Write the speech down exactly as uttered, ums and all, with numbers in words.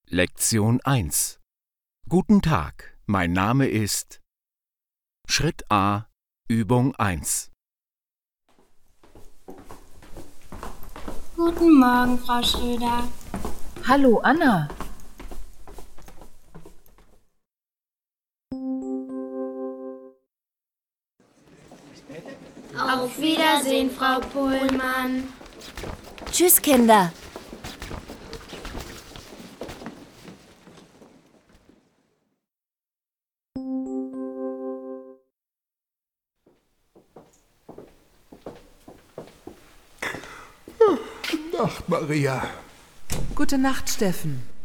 Lektion eins. Guten Tag, mein Name ist... Schritt A, Übung eins. Guten Morgen, Frau Schröder. Hallo, Anna. Auf Wiedersehen, Frau Pohlmann. Tschüss, Kinder. Nacht, Maria. Gute Nacht, Steffen.